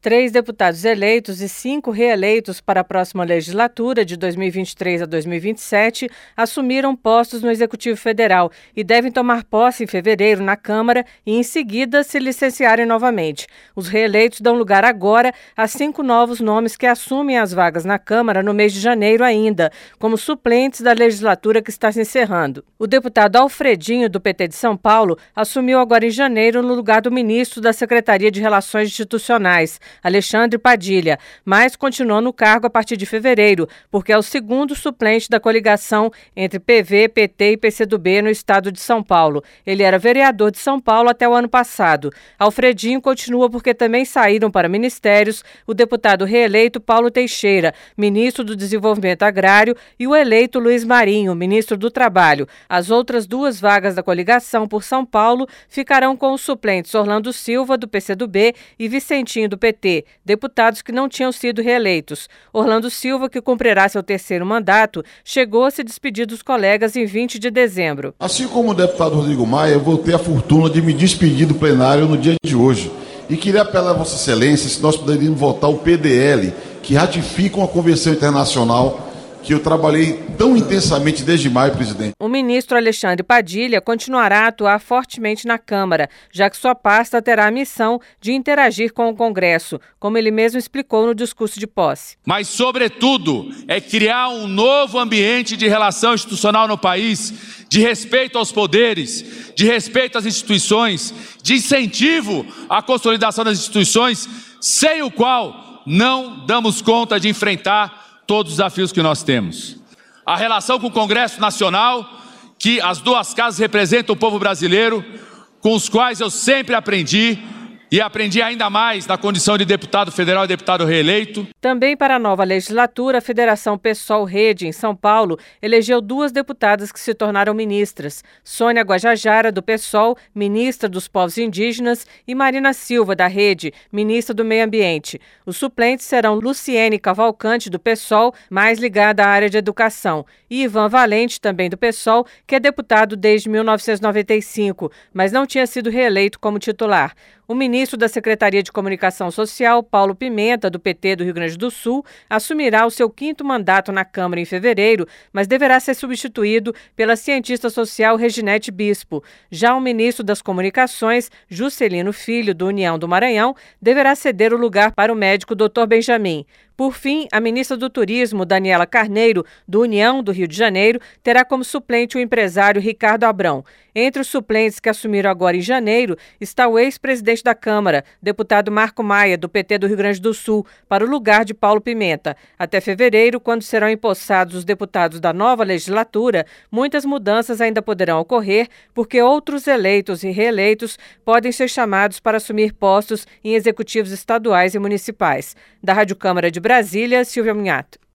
3 deputados eleitos e 5 reeleitos para a próxima legislatura de 2023 a 2027 assumiram postos no Executivo Federal e devem tomar posse em fevereiro na Câmara e, em seguida, se licenciarem novamente. Os reeleitos dão lugar agora a 5 novos nomes que assumem as vagas na Câmara no mês de janeiro ainda, como suplentes da legislatura que está se encerrando. O deputado Alfredinho, do PT de São Paulo, assumiu agora em janeiro no lugar do ministro da Secretaria de Relações Institucionais, Alexandre Padilha, mas continuou no cargo a partir de fevereiro, porque é o segundo suplente da coligação entre PV, PT e PCdoB no estado de São Paulo. Ele era vereador de São Paulo até o ano passado. Alfredinho continua porque também saíram para ministérios o deputado reeleito Paulo Teixeira, ministro do Desenvolvimento Agrário, e o eleito Luiz Marinho, ministro do Trabalho. As outras 2 vagas da coligação por São Paulo ficarão com os suplentes Orlando Silva, do PCdoB, e Vicentinho, do PT, deputados que não tinham sido reeleitos. Orlando Silva, que cumprirá seu 3º mandato, chegou a se despedir dos colegas em 20 de dezembro. Assim como o deputado Rodrigo Maia, eu vou ter a fortuna de me despedir do plenário no dia de hoje. E queria apelar a Vossa Excelência se nós poderíamos votar o PDL, que ratifica uma convenção internacional que eu trabalhei tão intensamente desde maio, presidente. O ministro Alexandre Padilha continuará a atuar fortemente na Câmara, já que sua pasta terá a missão de interagir com o Congresso, como ele mesmo explicou no discurso de posse. Mas, sobretudo, é criar um novo ambiente de relação institucional no país, de respeito aos poderes, de respeito às instituições, de incentivo à consolidação das instituições, sem o qual não damos conta de enfrentar todos os desafios que nós temos. A relação com o Congresso Nacional, que as 2 casas representam o povo brasileiro, com os quais eu sempre aprendi e aprendi ainda mais na condição de deputado federal e deputado reeleito. Também para a nova legislatura, a Federação PSOL-Rede, em São Paulo, elegeu 2 deputadas que se tornaram ministras. Sônia Guajajara, do PSOL, ministra dos Povos Indígenas, e Marina Silva, da Rede, ministra do Meio Ambiente. Os suplentes serão Luciene Cavalcante, do PSOL, mais ligada à área de educação, e Ivan Valente, também do PSOL, que é deputado desde 1995, mas não tinha sido reeleito como titular. O ministro da Secretaria de Comunicação Social, Paulo Pimenta, do PT do Rio Grande do Sul, assumirá o seu 5º mandato na Câmara em fevereiro, mas deverá ser substituído pela cientista social Reginete Bispo. Já o ministro das Comunicações, Juscelino Filho, do União do Maranhão, deverá ceder o lugar para o médico Dr. Benjamin. Por fim, a ministra do Turismo, Daniela Carneiro, do União do Rio de Janeiro, terá como suplente o empresário Ricardo Abrão. Entre os suplentes que assumiram agora em janeiro está o ex-presidente da Câmara, deputado Marco Maia, do PT do Rio Grande do Sul, para o lugar de Paulo Pimenta. Até fevereiro, quando serão empossados os deputados da nova legislatura, muitas mudanças ainda poderão ocorrer, porque outros eleitos e reeleitos podem ser chamados para assumir postos em executivos estaduais e municipais. Da Rádio Câmara de Brasília, Silvia Munhato.